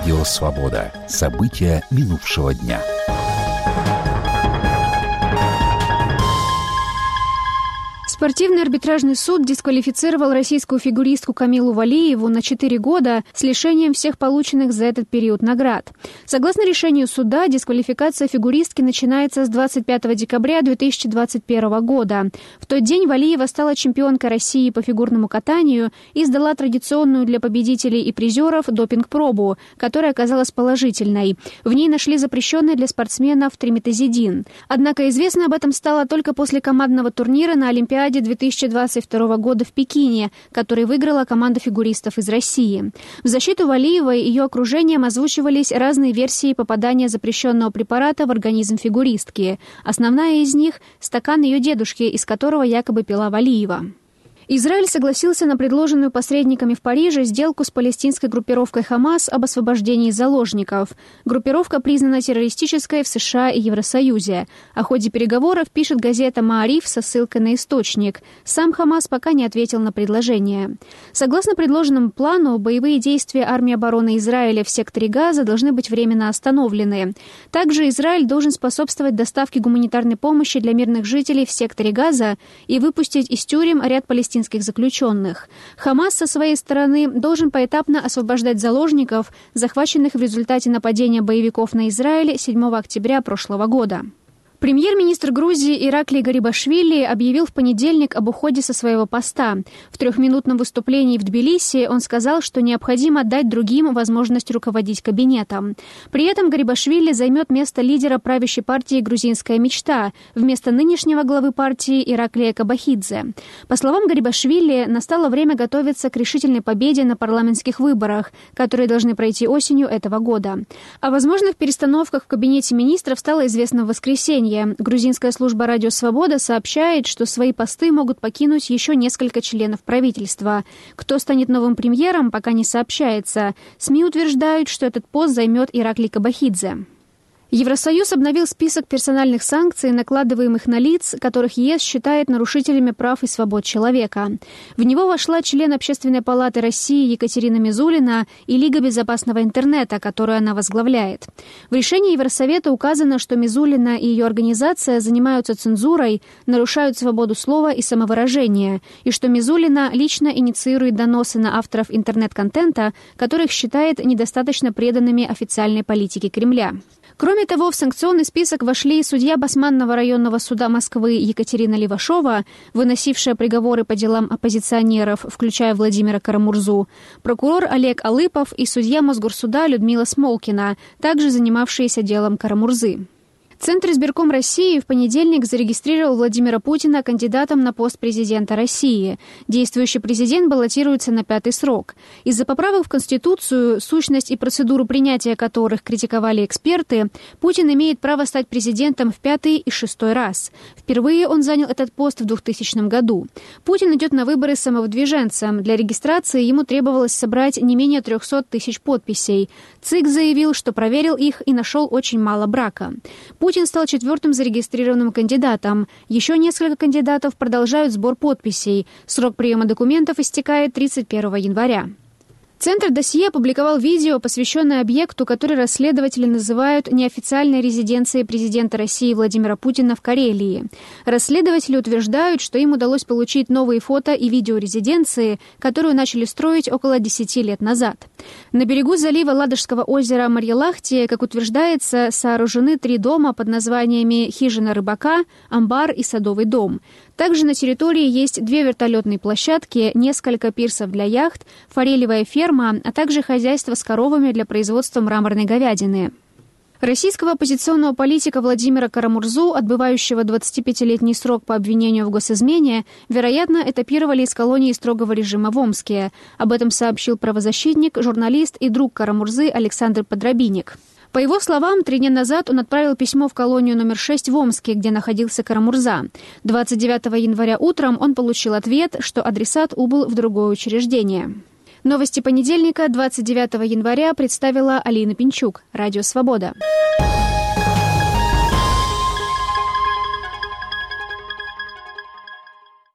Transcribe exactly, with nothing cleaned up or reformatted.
Радио «Свобода». События минувшего дня. Спортивный арбитражный суд дисквалифицировал российскую фигуристку Камилу Валиеву на четыре года с лишением всех полученных за этот период наград. Согласно решению суда, дисквалификация фигуристки начинается с двадцать пятого декабря две тысячи двадцать первого года. В тот день Валиева стала чемпионкой России по фигурному катанию и сдала традиционную для победителей и призеров допинг-пробу, которая оказалась положительной. В ней нашли запрещенный для спортсменов триметазидин. Однако известно об этом стало только после командного турнира на Олимпиаде две тысячи двадцать второго года в Пекине, который выиграла команда фигуристов из России. В защиту Валиевой и ее окружением озвучивались разные версии попадания запрещенного препарата в организм фигуристки. Основная из них – стакан ее дедушки, из которого якобы пила Валиева. Израиль согласился на предложенную посредниками в Париже сделку с палестинской группировкой «Хамас» об освобождении заложников. Группировка признана террористической в США и Евросоюзе. О ходе переговоров пишет газета «Маариф» со ссылкой на источник. Сам «Хамас» пока не ответил на предложение. Согласно предложенному плану, боевые действия армии обороны Израиля в секторе Газа должны быть временно остановлены. Также Израиль должен способствовать доставке гуманитарной помощи для мирных жителей в секторе Газа и выпустить из тюрем ряд палестинских заключенных. Хамас со своей стороны должен поэтапно освобождать заложников, захваченных в результате нападения боевиков на Израиль седьмого октября прошлого года. Премьер-министр Грузии Ираклий Гарибашвили объявил в понедельник об уходе со своего поста. В трехминутном выступлении в Тбилиси он сказал, что необходимо дать другим возможность руководить кабинетом. При этом Гарибашвили займет место лидера правящей партии «Грузинская мечта» вместо нынешнего главы партии Ираклия Кабахидзе. По словам Гарибашвили, настало время готовиться к решительной победе на парламентских выборах, которые должны пройти осенью этого года. О возможных перестановках в кабинете министров стало известно в воскресенье. Грузинская служба «Радио Свобода» сообщает, что свои посты могут покинуть еще несколько членов правительства. Кто станет новым премьером, пока не сообщается. СМИ утверждают, что этот пост займет Ираклий Кабахидзе. Евросоюз обновил список персональных санкций, накладываемых на лиц, которых ЕС считает нарушителями прав и свобод человека. В него вошла член Общественной палаты России Екатерина Мизулина и Лига безопасного интернета, которую она возглавляет. В решении Евросовета указано, что Мизулина и ее организация занимаются цензурой, нарушают свободу слова и самовыражения, и что Мизулина лично инициирует доносы на авторов интернет-контента, которых считает недостаточно преданными официальной политике Кремля. Кроме того, в санкционный список вошли судья Басманного районного суда Москвы Екатерина Левашова, выносившая приговоры по делам оппозиционеров, включая Владимира Карамурзу, прокурор Олег Алыпов и судья Мосгорсуда Людмила Смолкина, также занимавшиеся делом Карамурзы. Центр избирком России в понедельник зарегистрировал Владимира Путина кандидатом на пост президента России. Действующий президент баллотируется на пятый срок. Из-за поправок в Конституцию, сущность и процедуру принятия которых критиковали эксперты, Путин имеет право стать президентом в пятый и шестой раз. Впервые он занял этот пост в двухтысячном году. Путин идет на выборы самовыдвиженцем. Для регистрации ему требовалось собрать не менее трехсот тысяч подписей. ЦИК заявил, что проверил их и нашел очень мало брака. Путин стал четвертым зарегистрированным кандидатом. Еще несколько кандидатов продолжают сбор подписей. Срок приема документов истекает тридцать первого января. Центр «Досье» опубликовал видео, посвященное объекту, который расследователи называют неофициальной резиденцией президента России Владимира Путина в Карелии. Расследователи утверждают, что им удалось получить новые фото и видео резиденции, которую начали строить около десяти лет назад. На берегу залива Ладожского озера Марьелахте, как утверждается, сооружены три дома под названиями «Хижина рыбака», «Амбар» и «Садовый дом». Также на территории есть две вертолетные площадки, несколько пирсов для яхт, форелевая ферма, а также хозяйство с коровами для производства мраморной говядины. Российского оппозиционного политика Владимира Карамурзу, отбывающего двадцатипятилетний срок по обвинению в госизмене, вероятно, этапировали из колонии строгого режима в Омске. Об этом сообщил правозащитник, журналист и друг Карамурзы Александр Подробинник. По его словам, три дня назад он отправил письмо в колонию номер шесть в Омске, где находился Карамурза. двадцать девятого января утром он получил ответ, что адресат убыл в другое учреждение. Новости понедельника, двадцать девятого января, представила Алина Пинчук. Радио «Свобода».